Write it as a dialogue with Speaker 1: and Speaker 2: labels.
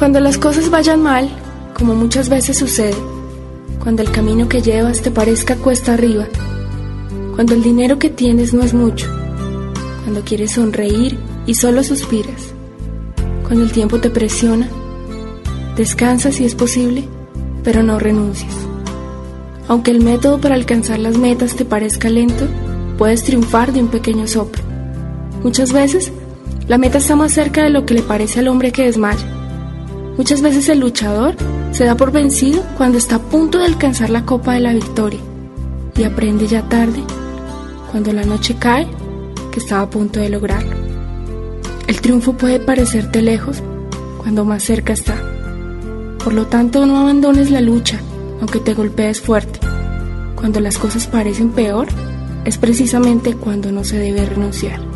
Speaker 1: Cuando las cosas vayan mal, como muchas veces sucede, cuando el camino que llevas te parezca cuesta arriba, cuando el dinero que tienes no es mucho, cuando quieres sonreír y solo suspiras, cuando el tiempo te presiona, descansa si es posible, pero no renuncies. Aunque el método para alcanzar las metas te parezca lento, puedes triunfar de un pequeño soplo. Muchas veces, la meta está más cerca de lo que le parece al hombre que desmaya. Muchas veces el luchador se da por vencido cuando está a punto de alcanzar la copa de la victoria y aprende ya tarde, cuando la noche cae, que estaba a punto de lograrlo. El triunfo puede parecerte lejos cuando más cerca está. Por lo tanto, no abandones la lucha, aunque te golpees fuerte. Cuando las cosas parecen peor, es precisamente cuando no se debe renunciar.